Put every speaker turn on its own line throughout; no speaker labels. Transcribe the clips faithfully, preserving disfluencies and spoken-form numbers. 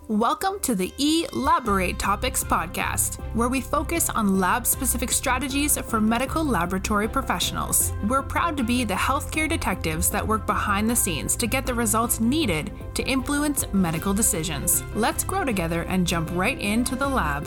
Welcome to the Elaborate Topics podcast, where we focus on lab-specific strategies for medical laboratory professionals. We're proud to be the healthcare detectives that work behind the scenes to get the results needed to influence medical decisions. Let's grow together and jump right into the lab.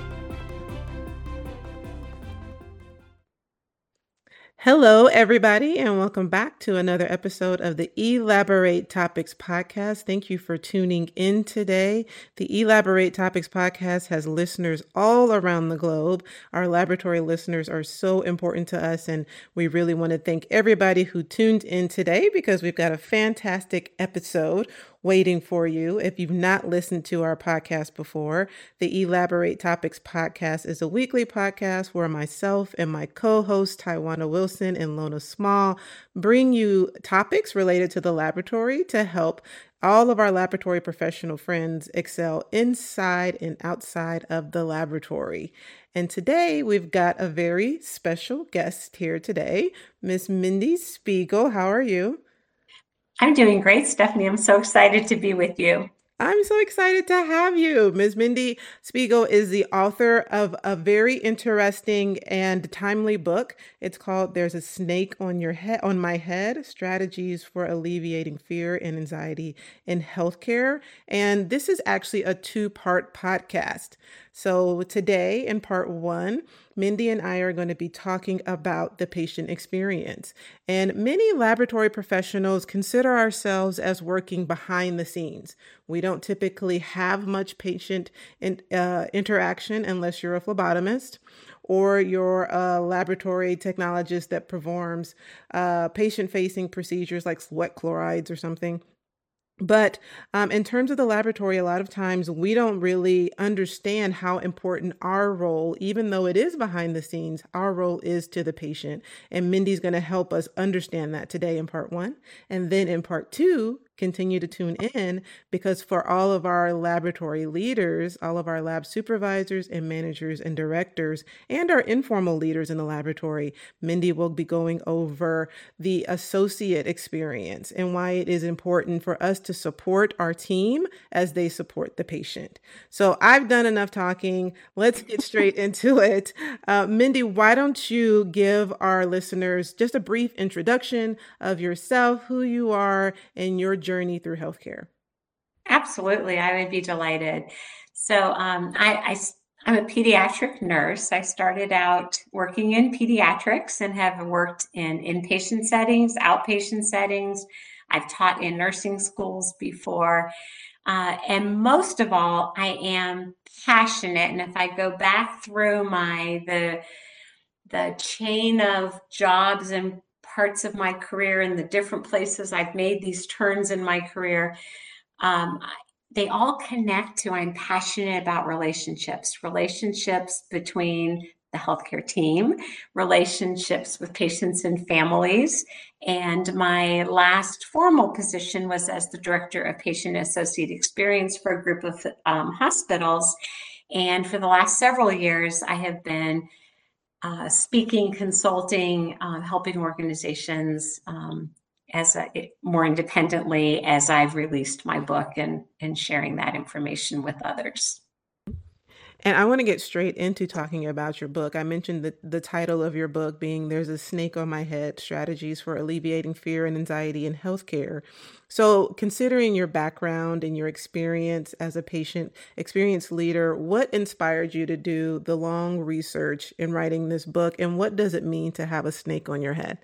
Hello, everybody, and welcome back to another episode of the Elaborate Topics podcast. Thank you for tuning in today. The Elaborate Topics podcast has listeners all around the globe. Our laboratory listeners are so important to us, and we really want to thank everybody who tuned in today because we've got a fantastic episode waiting for you. If you've not listened to our podcast before, the Elaborate Topics podcast is a weekly podcast where myself and my co-hosts, Taiwana Wilson and Lona Small, bring you topics related to the laboratory to help all of our laboratory professional friends excel inside and outside of the laboratory. And today we've got a very special guest here today, Miss Mindy Spiegel. How are you?
I'm doing great, Stephanie. I'm so excited to be with you.
I'm so excited to have you. Miz Mindy Spiegel is the author of a very interesting and timely book. It's called There's a Snake on Your Head, on My Head, Strategies for Alleviating Fear and Anxiety in Healthcare. And this is actually a two-part podcast. So today in part one, Mindy and I are going to be talking about the patient experience. And many laboratory professionals consider ourselves as working behind the scenes. We don't typically have much patient in, uh, interaction unless you're a phlebotomist or you're a laboratory technologist that performs uh, patient-facing procedures like sweat chlorides or something. But um, in terms of the laboratory, a lot of times we don't really understand how important our role, even though it is behind the scenes, our role is to the patient. And Mindy's going to help us understand that today in part one. And then in part two, continue to tune in because for all of our laboratory leaders, all of our lab supervisors and managers and directors, and our informal leaders in the laboratory, Mindy will be going over the associate experience and why it is important for us to support our team as they support the patient. So I've done enough talking. Let's get straight into it. Uh, Mindy, why don't you give our listeners just a brief introduction of yourself, who you are, and your journey through healthcare?
Absolutely. I would be delighted. So um, I, I, I'm a pediatric nurse. I started out working in pediatrics and have worked in inpatient settings, outpatient settings. I've taught in nursing schools before. Uh, and most of all, I am passionate. And if I go back through my, the, the chain of jobs and parts of my career and the different places I've made these turns in my career, um, they all connect to I'm passionate about relationships, relationships between the healthcare team, relationships with patients and families. And my last formal position was as the Director of Patient Associate Experience for a group of um, hospitals. And for the last several years, I have been Uh, speaking, consulting, uh, helping organizations um, as a, it, more independently as I've released my book and, and sharing that information with others.
And I want to get straight into talking about your book. I mentioned the, the title of your book being There's a Snake on My Head, Strategies for Alleviating Fear and Anxiety in Healthcare. So considering your background and your experience as a patient experience leader, what inspired you to do the long research in writing this book? And what does it mean to have a snake on your head?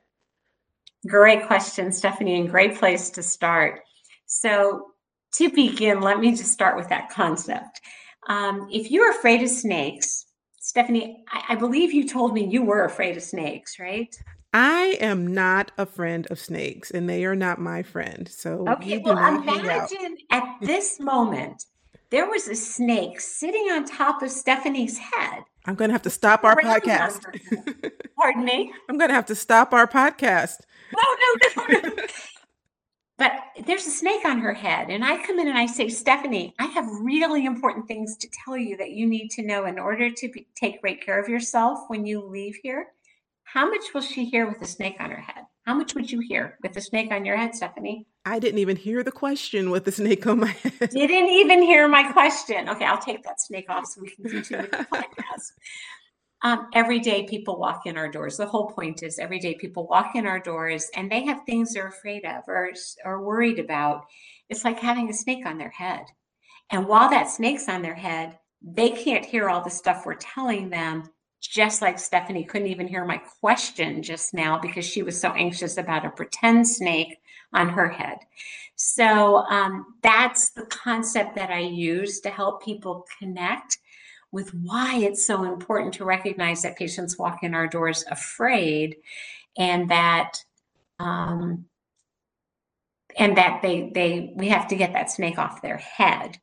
Great question, Stephanie, and great place to start. So to begin, let me just start with that concept. Um, if you're afraid of snakes, Stephanie, I, I believe you told me you were afraid of snakes, right?
I am not a friend of snakes, and they are not my friend. So
Okay,
we do
well,
not hang out.
imagine at this moment, there was a snake sitting on top of Stephanie's head.
I'm going to have to stop our
Around
podcast.
on her. Pardon me?
I'm going to have to stop our podcast.
No, no, no, no. But there's a snake on her head. And I come in and I say, Stephanie, I have really important things to tell you that you need to know in order to be, take great care of yourself when you leave here. How much will she hear with a snake on her head? How much would you hear with the snake on your head, Stephanie?
I didn't even hear the question with the snake on my head.
Didn't even hear my question. Okay, I'll take that snake off so we can continue the podcast. Um, every day people walk in our doors. The whole point is every day people walk in our doors and they have things they're afraid of or, or worried about. It's like having a snake on their head. And while that snake's on their head, they can't hear all the stuff we're telling them, just like Stephanie couldn't even hear my question just now because she was so anxious about a pretend snake on her head. So um, that's the concept that I use to help people connect with why it's so important to recognize that patients walk in our doors afraid, and that um, and that they they we have to get that snake off their head.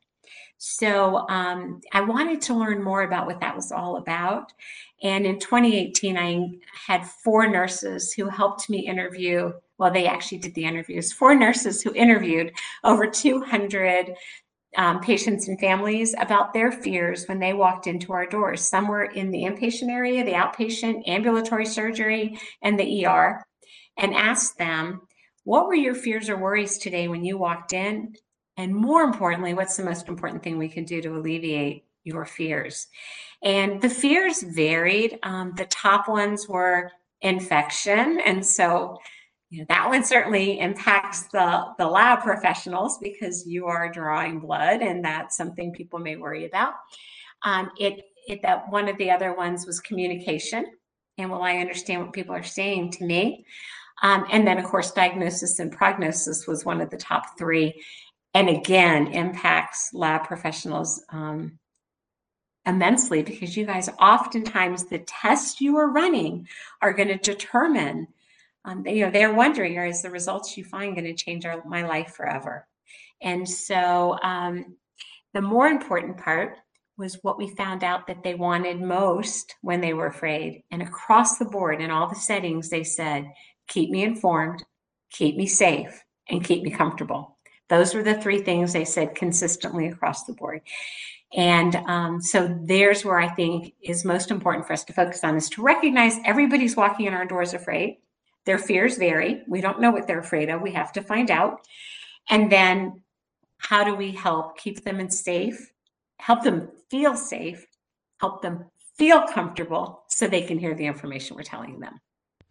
So um, I wanted to learn more about what that was all about. And in twenty eighteen, I had four nurses who helped me interview. Well, they actually did the interviews. Four nurses who interviewed over two hundred Um, patients and families about their fears when they walked into our doors. Some were in the inpatient area, the outpatient, ambulatory surgery, and the E R, and asked them, what were your fears or worries today when you walked in? And more importantly, what's the most important thing we can do to alleviate your fears? And the fears varied. Um, the top ones were infection. And so You know, that one certainly impacts the, the lab professionals because you are drawing blood, and that's something people may worry about. Um, it, it that one of the other ones was communication, and will I understand what people are saying to me? Um, and then, of course, diagnosis and prognosis was one of the top three, and again impacts lab professionals um, immensely because you guys oftentimes the tests you are running are going to determine. Um, they, you know, they're wondering, are is the results you find going to change our, my life forever? And so um, the more important part was what we found out that they wanted most when they were afraid. And across the board in all the settings, they said, keep me informed, keep me safe, and keep me comfortable. Those were the three things they said consistently across the board. And um, so there's where I think is most important for us to focus on, is to recognize everybody's walking in our doors afraid. Their fears vary. We don't know what they're afraid of. We have to find out. And then how do we help keep them in safe, help them feel safe, help them feel comfortable so they can hear the information we're telling them.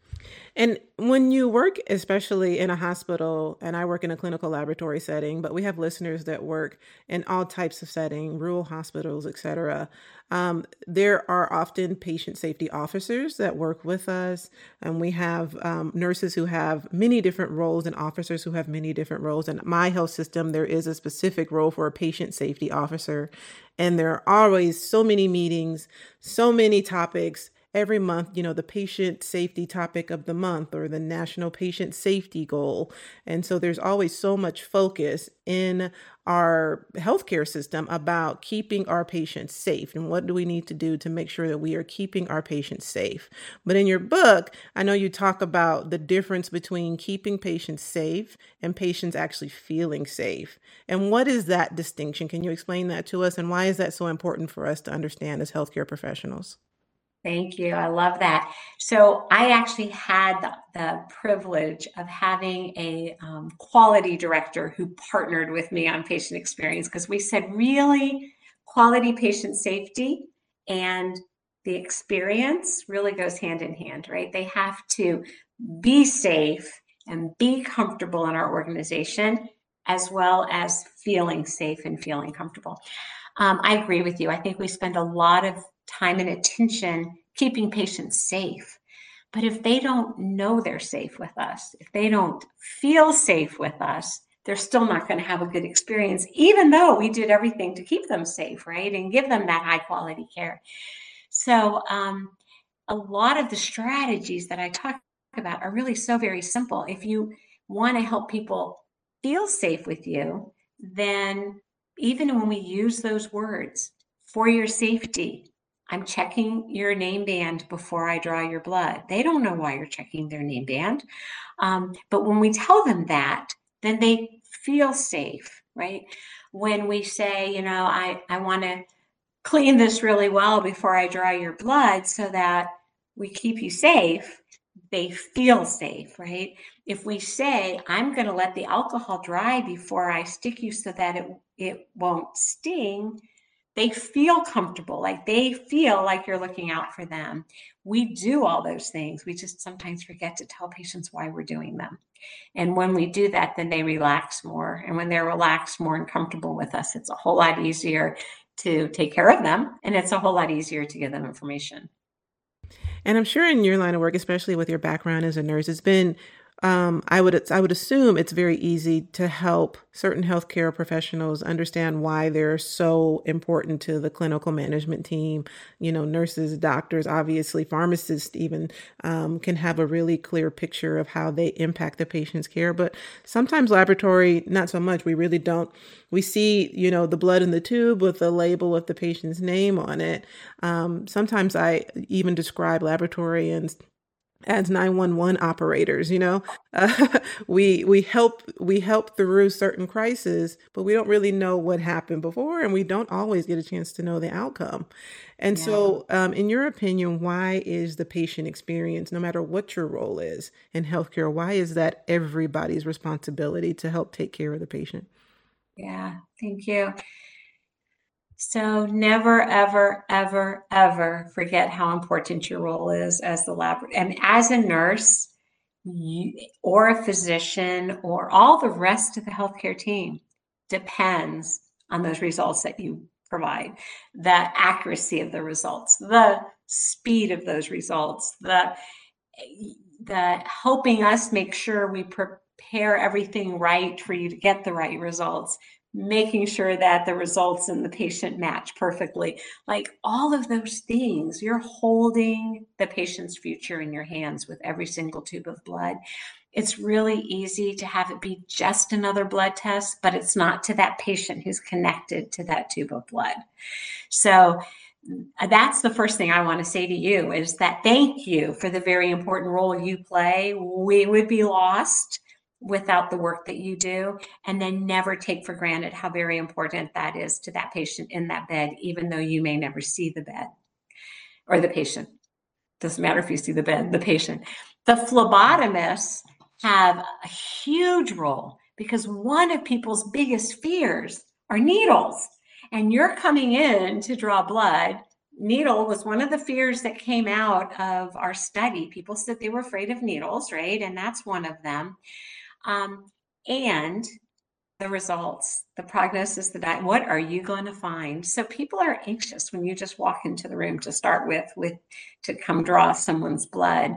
And when you work, especially in a hospital, and I work in a clinical laboratory setting, but we have listeners that work in all types of setting, rural hospitals, et cetera. Um, there are often patient safety officers that work with us, and we have um, nurses who have many different roles and officers who have many different roles. In my health system, there is a specific role for a patient safety officer, and there are always so many meetings, so many topics. Every month, you know, the patient safety topic of the month or the national patient safety goal. And so there's always so much focus in our healthcare system about keeping our patients safe. And what do we need to do to make sure that we are keeping our patients safe? But in your book, I know you talk about the difference between keeping patients safe and patients actually feeling safe. And what is that distinction? Can you explain that to us? And why is that so important for us to understand as healthcare professionals?
Thank you. I love that. So I actually had the, the privilege of having a um, quality director who partnered with me on patient experience, because we said really quality patient safety and the experience really goes hand in hand, right? They have to be safe and be comfortable in our organization, as well as feeling safe and feeling comfortable. Um, I agree with you. I think we spend a lot of time and attention keeping patients safe. But if they don't know they're safe with us, if they don't feel safe with us, they're still not going to have a good experience, even though we did everything to keep them safe, right? And give them that high quality care. So um, a lot of the strategies that I talk about are really so very simple. If you want to help people feel safe with you, then even when we use those words, for your safety, I'm checking your name band before I draw your blood. They don't know why you're checking their name band. Um, but when we tell them that, then they feel safe, right? When we say, you know, I, I want to clean this really well before I draw your blood so that we keep you safe, they feel safe, right? If we say, I'm going to let the alcohol dry before I stick you so that it, it won't sting, they feel comfortable, like they feel like you're looking out for them. We do all those things. We just sometimes forget to tell patients why we're doing them. And when we do that, then they relax more. And when they're relaxed more and comfortable with us, it's a whole lot easier to take care of them. And it's a whole lot easier to give them information.
And I'm sure in your line of work, especially with your background as a nurse, it's been, um, I would, I would assume it's very easy to help certain healthcare professionals understand why they're so important to the clinical management team. You know, nurses, doctors, obviously pharmacists even um, can have a really clear picture of how they impact the patient's care. But sometimes laboratory, not so much. We really don't. We see, you know, the blood in the tube with the label with the patient's name on it. Um, sometimes I even describe laboratorians as nine one one operators. You know, uh, we we help we help through certain crises, but we don't really know what happened before, and we don't always get a chance to know the outcome. And
Yeah.
so, um, in your opinion, why is the patient experience, no matter what your role is in healthcare, why is that everybody's responsibility to help take care of the patient?
Yeah, thank you. So never, ever, ever, ever forget how important your role is as the lab. And as a nurse you, or a physician or all the rest of the healthcare team depends on those results that you provide, the accuracy of the results, the speed of those results, the, the helping us make sure we prepare everything right for you to get the right results, making sure that the results and the patient match perfectly. Like all of those things, you're holding the patient's future in your hands with every single tube of blood. It's really easy to have it be just another blood test, but it's not to that patient who's connected to that tube of blood. So that's the first thing I want to say to you is that thank you for the very important role you play. We would be lost without the work that you do, and then never take for granted how very important that is to that patient in that bed, even though you may never see the bed or the patient. Doesn't matter if you see the bed, the patient. The phlebotomists have a huge role because one of people's biggest fears are needles. And you're coming in to draw blood. Needle was one of the fears that came out of our study. People said they were afraid of needles, right? And that's one of them. Um, and the results, the prognosis, the diet, what are you going to find? So people are anxious when you just walk into the room to start with, with to come draw someone's blood.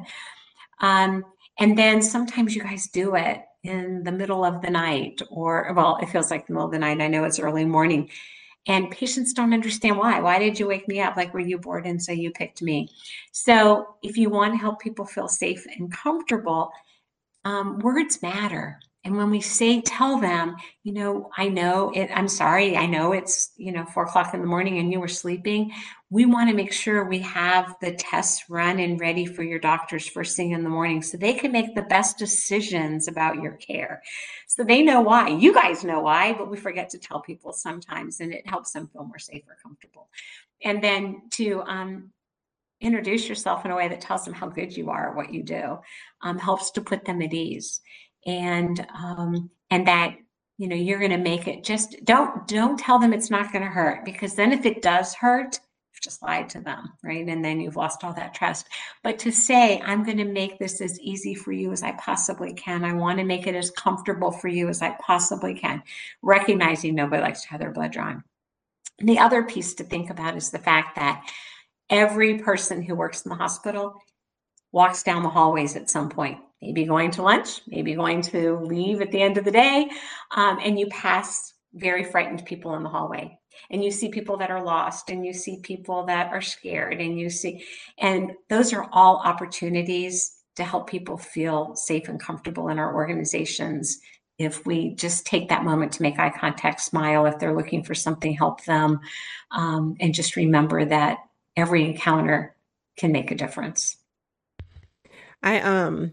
Um, and then sometimes you guys do it in the middle of the night or, well, it feels like the middle of the night. I know it's early morning. And patients don't understand why. Why did you wake me up? Like, were you bored and so you picked me? So if you want to help people feel safe and comfortable, um, words matter. And when we say, tell them, you know, I know it, I'm sorry, I know it's, you know, four o'clock in the morning and you were sleeping. We want to make sure we have the tests run and ready for your doctors first thing in the morning so they can make the best decisions about your care. So they know why. You guys know why, but we forget to tell people sometimes, and it helps them feel more safe or comfortable. And then to, um, introduce yourself in a way that tells them how good you are at what you do, um, helps to put them at ease. And, um, and that, you know, you're going to make it just don't, don't tell them it's not going to hurt, because then if it does hurt, you've just lied to them, right? And then you've lost all that trust. But to say, I'm going to make this as easy for you as I possibly can. I want to make it as comfortable for you as I possibly can, recognizing nobody likes to have their blood drawn. And the other piece to think about is the fact that every person who works in the hospital walks down the hallways at some point, maybe going to lunch, maybe going to leave at the end of the day. Um, and you pass very frightened people in the hallway, and you see people that are lost, and you see people that are scared, and you see, and those are all opportunities to help people feel safe and comfortable in our organizations. If we just take that moment to make eye contact, smile, if they're looking for something, help them, um, and just remember that every encounter can make a difference.
I, um,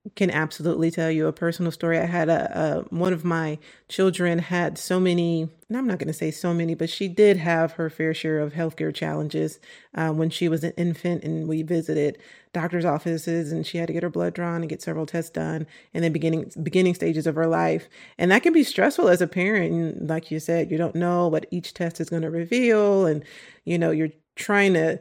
Can absolutely tell you a personal story. I had a, a one of my children had so many, and I'm not going to say so many, but she did have her fair share of healthcare challenges uh, when she was an infant, and we visited doctor's offices, and she had to get her blood drawn and get several tests done in the beginning beginning stages of her life, and that can be stressful as a parent. And like you said, you don't know what each test is going to reveal, and you know you're trying to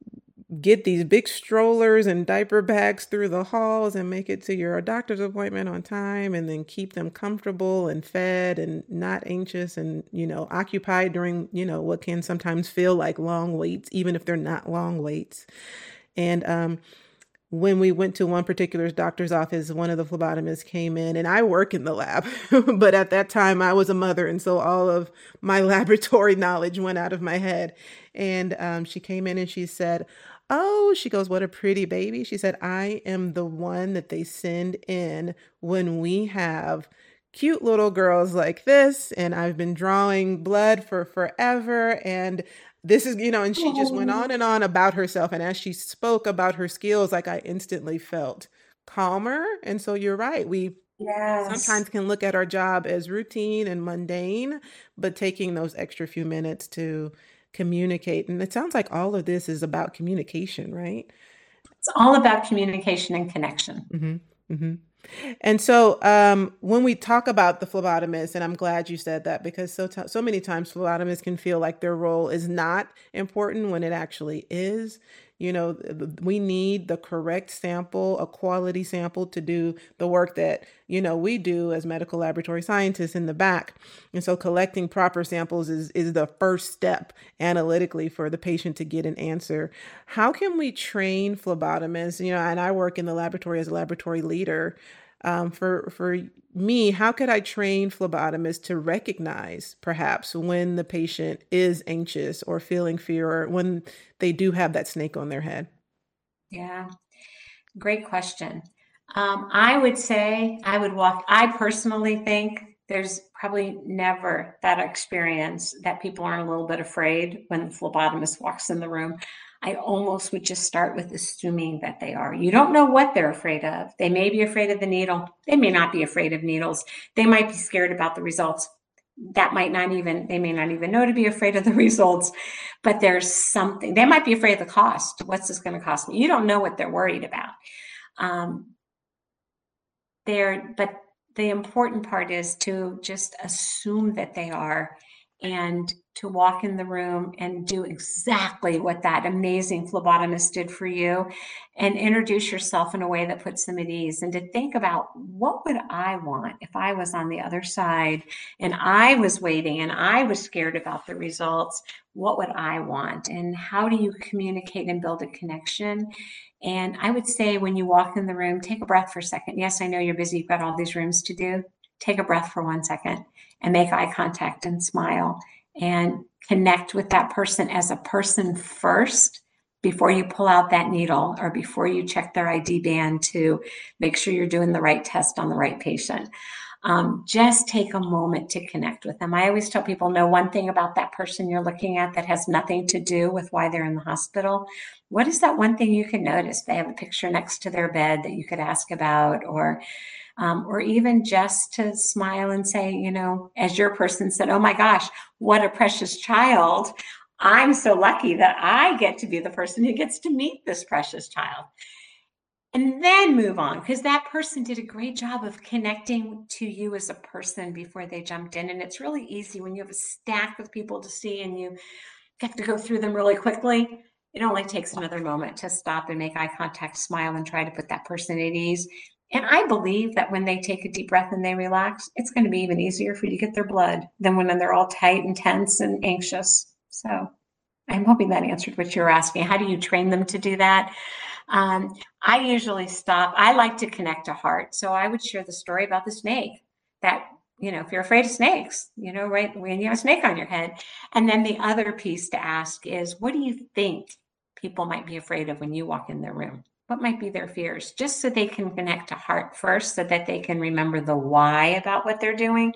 get these big strollers and diaper bags through the halls and make it to your doctor's appointment on time, and then keep them comfortable and fed and not anxious and, you know, occupied during, you know, what can sometimes feel like long waits, even if they're not long waits. And um, when we went to one particular doctor's office, one of the phlebotomists came in, and I work in the lab, but at that time I was a mother. And so all of my laboratory knowledge went out of my head. And um, she came in and she said, "Oh," she goes, "what a pretty baby." She said, "I am the one that they send in when we have cute little girls like this. And I've been drawing blood for forever. And this is, you know," and she just went
Oh,
on and on about herself. And as she spoke about her skills, like I instantly felt calmer. And so you're right. We
yes.
sometimes can look at our job as routine and mundane, but taking those extra few minutes to communicate. And it sounds like all of this is about communication, right?
It's all about communication and connection.
hmm hmm And so, um, when we talk about the phlebotomist, and I'm glad you said that, because so t- so many times phlebotomists can feel like their role is not important when it actually is. You know, th- we need the correct sample, a quality sample, to do the work that, you know, we do as medical laboratory scientists in the back. And so collecting proper samples is is the first step analytically for the patient to get an answer. How can we train phlebotomists? You know, and I work in the laboratory as a laboratory leader. Um, for for me, how could I train phlebotomists to recognize perhaps when the patient is anxious or feeling fear, or when they do have that snake on their head?
Yeah, great question. Um, I would say I would walk, I personally think there's probably never that experience that people aren't a little bit afraid when the phlebotomist walks in the room. I almost would just start with assuming that they are. You don't know what they're afraid of. They may be afraid of the needle. They may not be afraid of needles. They might be scared about the results. That might not even, they may not even know to be afraid of the results, but there's something, they might be afraid of the cost. What's this going to cost me? You don't know what they're worried about. Um, they're, but the important part is to just assume that they are, and to walk in the room and do exactly what that amazing phlebotomist did for you, and introduce yourself in a way that puts them at ease, and to think about, what would I want if I was on the other side and I was waiting and I was scared about the results? What would I want? And how do you communicate and build a connection? And I would say, when you walk in the room, take a breath for a second. Yes, I know you're busy, you've got all these rooms to do. Take a breath for one second and make eye contact and smile, and connect with that person as a person first before you pull out that needle, or before you check their I D band to make sure you're doing the right test on the right patient. Um, just take a moment to connect with them. I always tell people, know one thing about that person you're looking at that has nothing to do with why they're in the hospital. What is that one thing you can notice? They have a picture next to their bed that you could ask about, or um, or even just to smile and say, you know, as your person said, "Oh my gosh, what a precious child. I'm so lucky that I get to be the person who gets to meet this precious child." And then move on, because that person did a great job of connecting to you as a person before they jumped in. And it's really easy when you have a stack of people to see and you get to go through them really quickly. It only takes another moment to stop and make eye contact, smile, and try to put that person at ease. And I believe that when they take a deep breath and they relax, it's going to be even easier for you to get their blood than when they're all tight and tense and anxious. So I'm hoping that answered what you were asking. How do you train them to do that? Um, I usually stop. I like to connect to heart. So I would share the story about the snake, that, you know, if you're afraid of snakes, you know, right, when you have a snake on your head. And then the other piece to ask is, what do you think people might be afraid of when you walk in their room? What might be their fears? Just so they can connect to heart first, so that they can remember the why about what they're doing.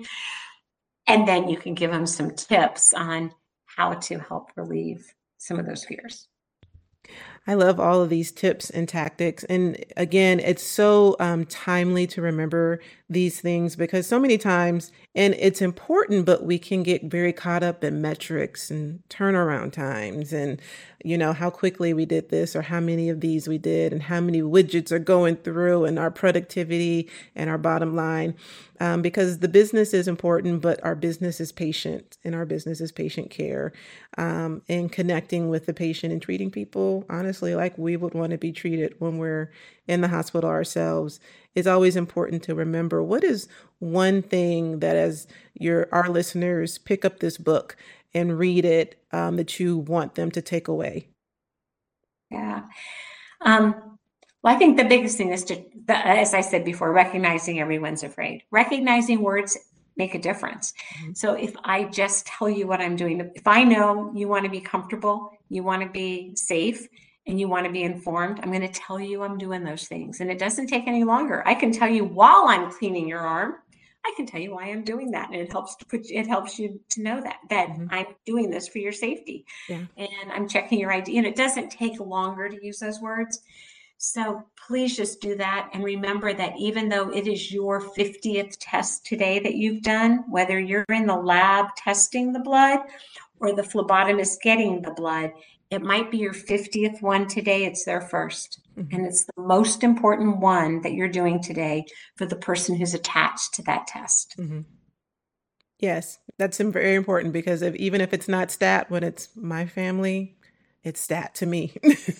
And then you can give them some tips on how to help relieve some of those fears.
I love all of these tips and tactics. And again, it's so um, timely to remember these things because so many times, and it's important, but we can get very caught up in metrics and turnaround times and, you know, how quickly we did this or how many of these we did and how many widgets are going through and our productivity and our bottom line. Um, because the business is important, but our business is patient and our business is patient care um, and connecting with the patient and treating people, honestly, like we would want to be treated when we're in the hospital ourselves. It's always important to remember what is one thing that as your our listeners pick up this book and read it um, that you want them to take away.
Yeah. Um, well, I think the biggest thing is to, the, as I said before, recognizing everyone's afraid. Recognizing words make a difference. Mm-hmm. So if I just tell you what I'm doing, if I know you want to be comfortable, you want to be safe, and you want to be informed, I'm going to tell you I'm doing those things. And it doesn't take any longer. I can tell you while I'm cleaning your arm, I can tell you why I'm doing that. And it helps to put, it helps you to know that, that mm-hmm. I'm doing this for your safety. Yeah. And I'm checking your I D. And it doesn't take longer to use those words. So please just do that. And remember that even though it is your fiftieth test today that you've done, whether you're in the lab testing the blood or the phlebotomist getting the blood, it might be your fiftieth one today. It's their first. Mm-hmm. And it's the most important one that you're doing today for the person who's attached to that test.
Mm-hmm. Yes, that's very important because if, even if it's not stat, when it's my family, it's stat to me.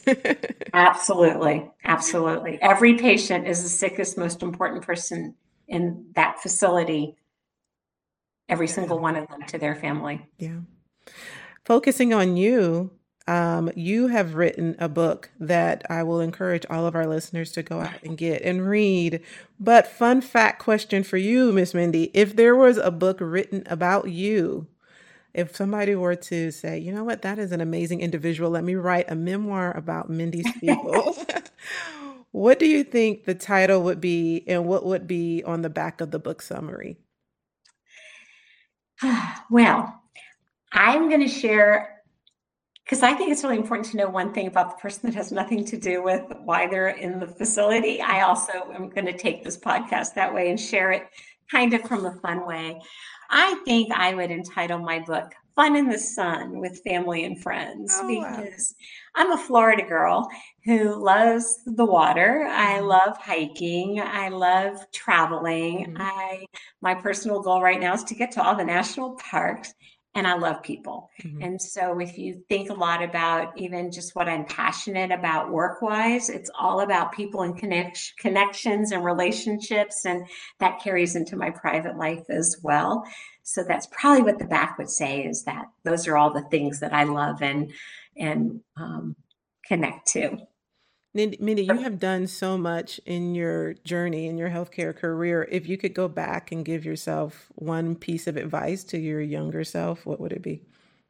Absolutely. Absolutely. Every patient is the sickest, most important person in that facility. Every single one of them to their family.
Yeah. Focusing on you, um, you have written a book that I will encourage all of our listeners to go out and get and read. But fun fact question for you, Miss Mindy, if there was a book written about you, if somebody were to say, you know what, that is an amazing individual, let me write a memoir about Mindy Spiegel. What do you think the title would be and what would be on the back of the book summary?
Well, I'm going to share, because I think it's really important to know one thing about the person that has nothing to do with why they're in the facility. I also am going to take this podcast that way and share it kind of from a fun way. I think I would entitle my book Fun in the Sun with Family and Friends, oh, because wow. I'm a Florida girl who loves the water. I love hiking. I love traveling. Mm-hmm. I my personal goal right now is to get to all the national parks. And I love people. Mm-hmm. And so if you think a lot about even just what I'm passionate about work-wise, it's all about people and connect- connections and relationships. And that carries into my private life as well. So that's probably what the back would say, is that those are all the things that I love and, and um, connect to.
Mindy, you have done so much in your journey, in your healthcare career. If you could go back and give yourself one piece of advice to your younger self, what would it be?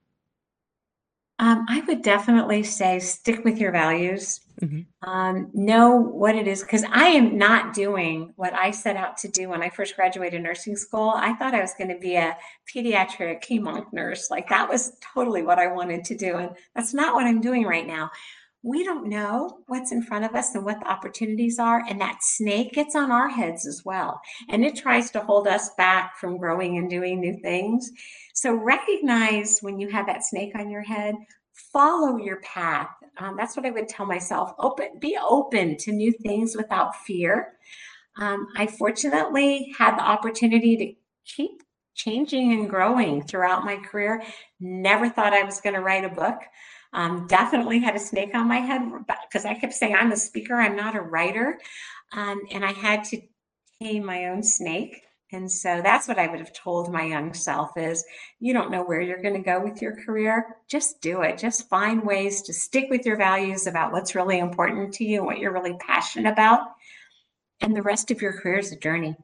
Um, I would definitely say stick with your values. Mm-hmm. Um, know what it is, because I am not doing what I set out to do when I first graduated nursing school. I thought I was going to be a pediatric hem-onc nurse. Like that was totally what I wanted to do. And that's not what I'm doing right now. We don't know what's in front of us and what the opportunities are. And that snake gets on our heads as well. And it tries to hold us back from growing and doing new things. So recognize when you have that snake on your head, follow your path. Um, that's what I would tell myself. Open, be open to new things without fear. Um, I fortunately had the opportunity to keep changing and growing throughout my career. Never thought I was going to write a book. Um, definitely had a snake on my head because I kept saying I'm a speaker, I'm not a writer. Um, and I had to tame my own snake. And so that's what I would have told my young self is, you don't know where you're going to go with your career. Just do it. Just find ways to stick with your values about what's really important to you and what you're really passionate about. And the rest of your career is a journey.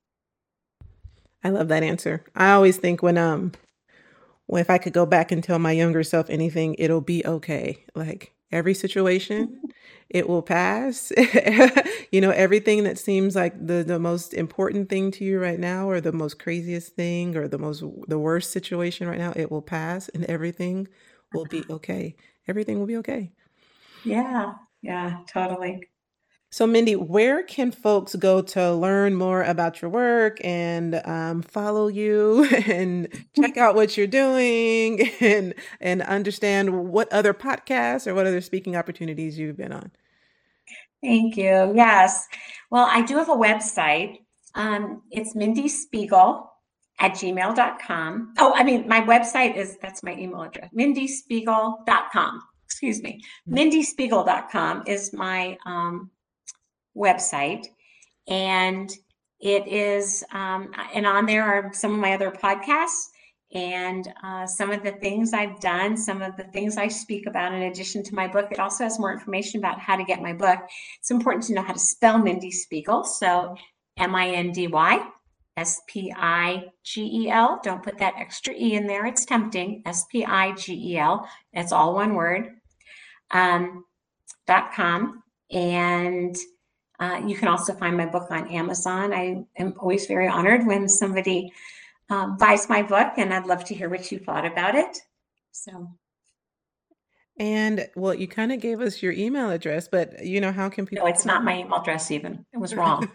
I love that answer. I always think when, um, well, if I could go back and tell my younger self anything, it'll be okay. Like every situation, it will pass. You know, everything that seems like the, the most important thing to you right now, or the most craziest thing, or the most, the worst situation right now, it will pass and everything will be okay. Everything will be okay.
Yeah, yeah, totally.
So, Mindy, where can folks go to learn more about your work and um, follow you and check out what you're doing and and understand what other podcasts or what other speaking opportunities you've been on?
Thank you. Yes. Well, I do have a website. Um, it's Mindy Spiegel at gmail dot com. Oh, I mean, my website is, that's my email address, mindy spiegel dot com. Excuse me. mindy spiegel dot com is my um, website. And it is, um, and on there are some of my other podcasts and uh, some of the things I've done, some of the things I speak about in addition to my book. It also has more information about how to get my book. It's important to know how to spell Mindy Spiegel. So M I N D Y S P I G E L. Don't put that extra E in there. It's tempting. S P I G E L. That's all one word. Um, dot com. And uh, you can also find my book on Amazon. I am always very honored when somebody um, buys my book, and I'd love to hear what you thought about it. So.
And well, you kind of gave us your email address, but you know, how can people?
No, it's not my email address even. It was wrong.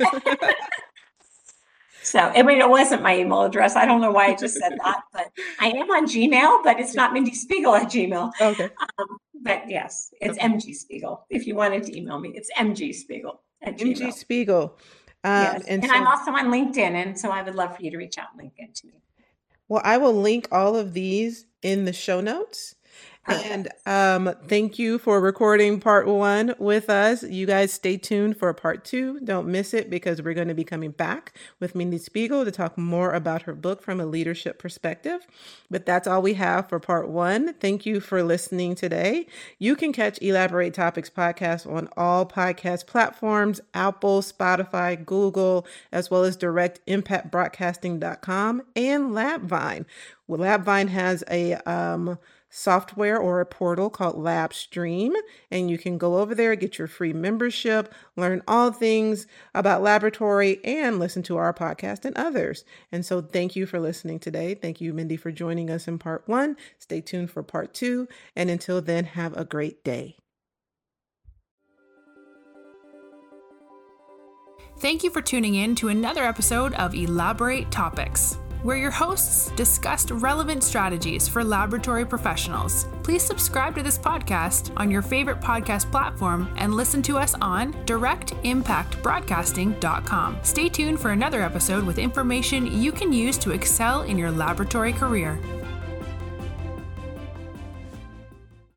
So, I mean, it wasn't my email address. I don't know why I just said that, but I am on Gmail, but it's not Mindy Spiegel at Gmail.
Okay.
Um, but yes, it's
Okay.
M G Spiegel. If you wanted to email me, it's M G Spiegel at Gmail.
M G Spiegel. Um,
Yes.
and
And
so,
I'm also on LinkedIn, and so I would love for you to reach out on LinkedIn to me.
well, I will link all of these in the show notes. And
Perfect.
um, thank you for recording part one with us. You guys stay tuned for part two. Don't miss it, because we're going to be coming back with Mindy Spiegel to talk more about her book from a leadership perspective. But that's all we have for part one. Thank you for listening today. You can catch Elaborate Topics podcast on all podcast platforms, Apple, Spotify, Google, as well as direct impact broadcasting dot com and LabVine. Well, LabVine has a um, software or a portal called LabStream, and you can go over there, get your free membership, learn all things about laboratory, and listen to our podcast and others. And so thank you for listening today. Thank you, Mindy, for joining us in part one. Stay tuned for part two. And until then, have a great day.
Thank you for tuning in to another episode of Elaborate Topics, where your hosts discussed relevant strategies for laboratory professionals. Please subscribe to this podcast on your favorite podcast platform and listen to us on direct impact broadcasting dot com. Stay tuned for another episode with information you can use to excel in your laboratory career.